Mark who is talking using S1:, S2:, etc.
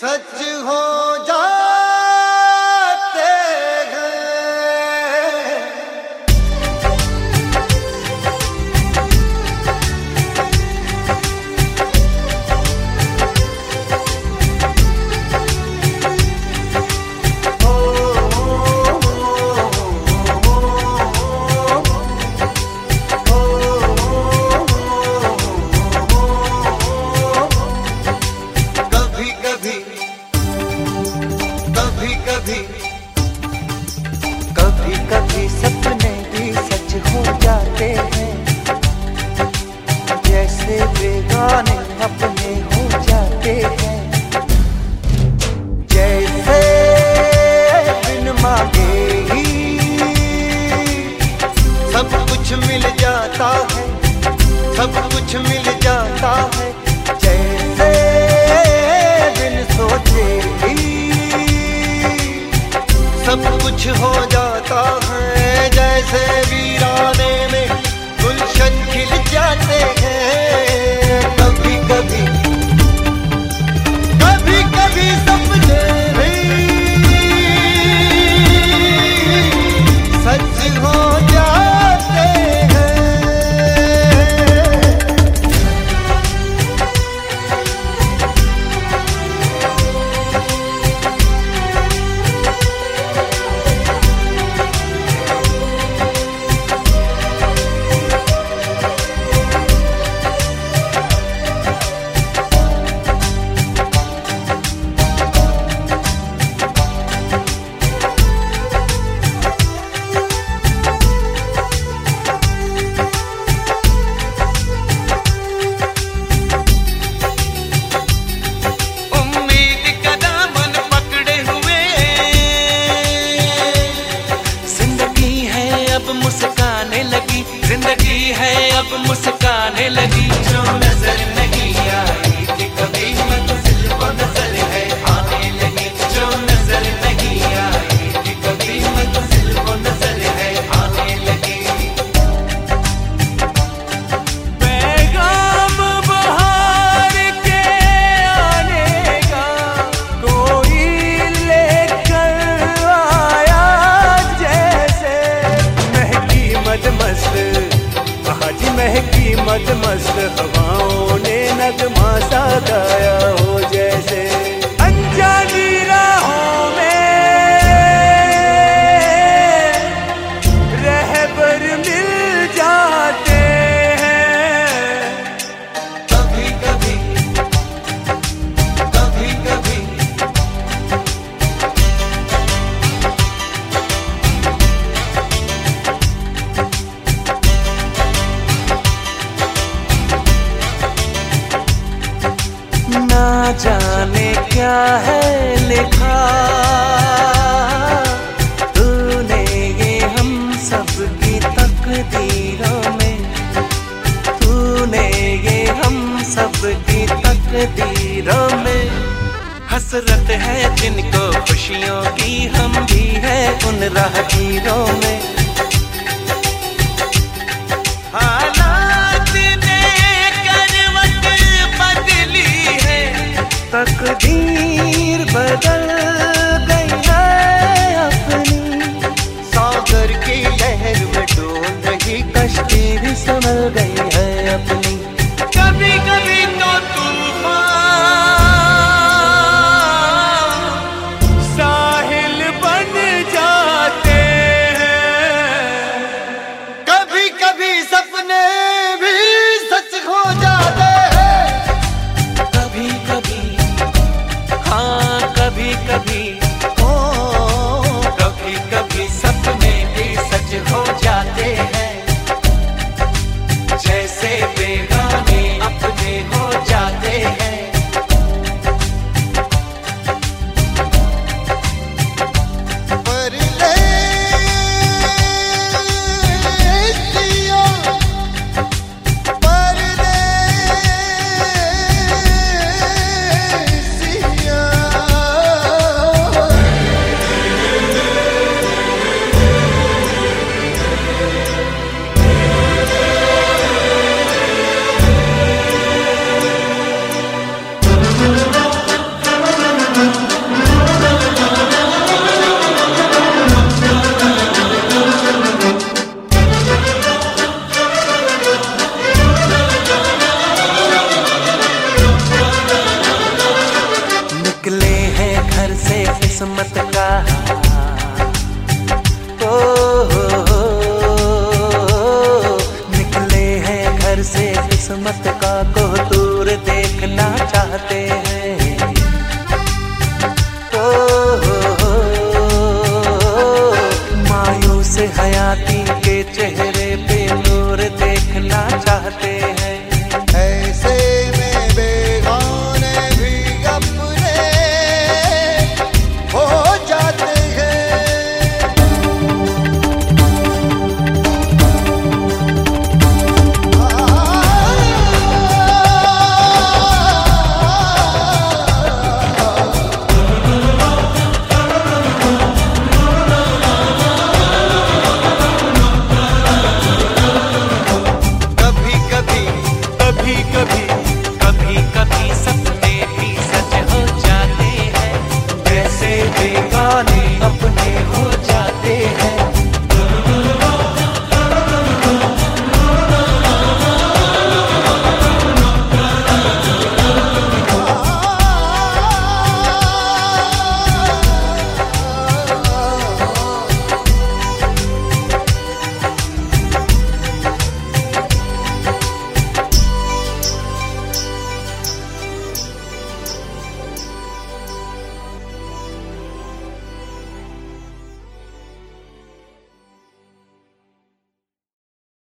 S1: सच हो जाते हैं।
S2: कभी कभी सपने भी सच हो जाते हैं, जैसे बेगाने अपने हो जाते हैं। जैसे बिन मांगे ही
S1: सब कुछ मिल जाता है, सब कुछ मिल जाता है। जैसे बिन सोचे ही सब कुछ हो जाता है। जैसे वीराने में गुलशन खिल जाते हैं। कभी कभी कभी कभी सपने भी सच हो जाते हैं।
S2: जिंदगी है अब मुस्काने लगी, जो नजर नहीं आई थी कभी मंजिल को नजर है आने लगी। जो नजर नहीं आई थी कभी मंजिल को नजर है आने लगी। पैगाम बहार के आने का कोई लेकर आया, जैसे महकी मदमस्त जी महकी मदमस्त हवाओं ने नगमा सा गाया हो। जैसे अनजानी राहों में रहबर मिल जाते हैं।
S1: कभी कभी कभी कभी
S2: ना जाने क्या है लिखा तूने ये हम सब की तकदीरों में, तूने ये हम सब की तकदीरों में। हसरत है जिनको खुशियों की, हम भी है उन राहगीरों में। हालात ने करवट बदली है, तकदीर बदल गई है अपनी।
S1: सागर की लहर में डोल रही
S2: कश्ती भी संभल गई है अपनी। कभी कभी तो तूफान साहिल बन जाते हैं।
S1: कभी कभी सपने भी सच हो जाते हैं।
S2: कभी कभी हाँ कभी कभी
S1: ओ
S2: कभी कभी सपने भी सच हो जाते हैं, जैसे बेगाने अपने हो जाते हैं।
S1: परदेसिया परदेसिया किस्मत का। ओ निकले हैं घर से किस्मत का को दूर देखना चाहते हैं। मायूस हयाती के चेहरे पे नूर देखना